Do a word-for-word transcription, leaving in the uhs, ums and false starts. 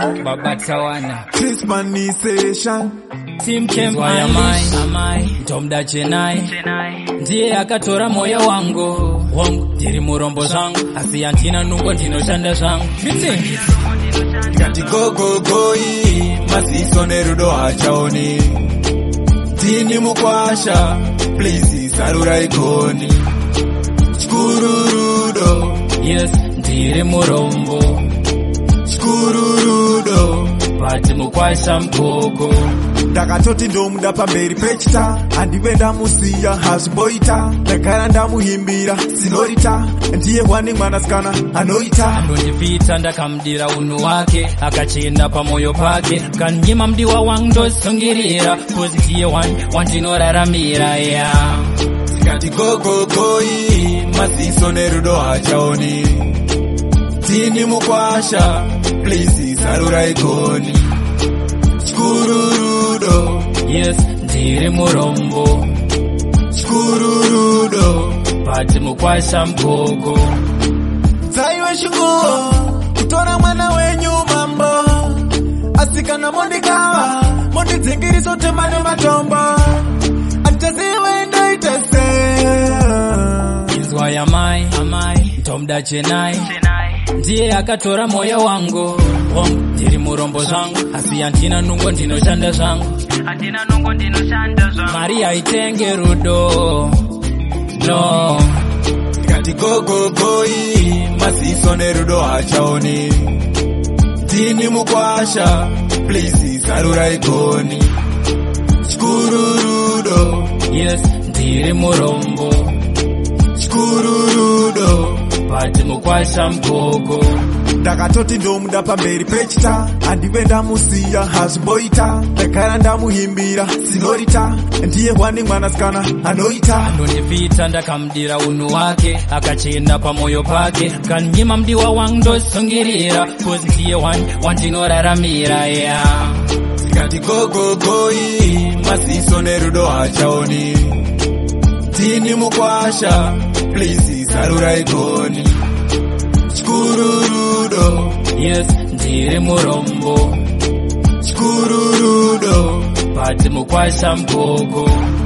Baba Tawana This money session Team Camp Amai Amai Tomda Chenai ndiye akatora moyo wangu wangu ndiri murombo zangu asi antina nungo ndinoshanda zangu Kati go go go i masiso nerudo hachaoni Tini mukwasha please sarura ikoni Shkururudo yes ndiri murombo Shkururudo pati mukwasha mkoko Ndakatoti ndomda pamberi pechita andivenda musiya hazimboita ndagara ndamuhimbira sinorita ndiye wani mwanasikana anoita andondipita ndakamdira unhu wake akachenda pamoyo pake kanyima mdiwa wangu ndosungirira kozi ndiye wani wandinoraramira ya tikati gogogoi maziso nerudo hachaoni tini mukwasha please sarura ikoni Shkururudo yes ndiri murombo Shkururudo pati mukwasha mkoko Zaiwe shunguo kutora mwana wenyu mambo asikana mondikawa mondi zingiri sote mane matombo Antaziwe ndo itese Izwa ya mai Amai Tomda Chenai ndiye akatora moyo wangu wangu ndiri murombo zangu asi antina nungo ndinoshanda zangu antina nungo ndinoshanda zangu Maria itenge rudo no Kati go go go i masiso nerudo hachaoni Tini mukwasha please sarura ikoni Shkururudo yes ndiri murombo Shkururudo pati mukwasha mkoko Ndakatoti ndomda pamberi pechita andivenda musiya hazimboita ndagara ndamuhimbira sinorita ndiye wani mwanasikana anoita andondipita ndakamdira unhu wake akachenda pamoyo pake kanyima mdiwa wangu ndosungirira kozi ndiye wani wandinoraramira ya tikati gogogoi maziso nerudo hachaoni tini mukwasha please sarura ikoni Shkururudo yes ndiri murombo Shkururudo pati mukwasha mkoko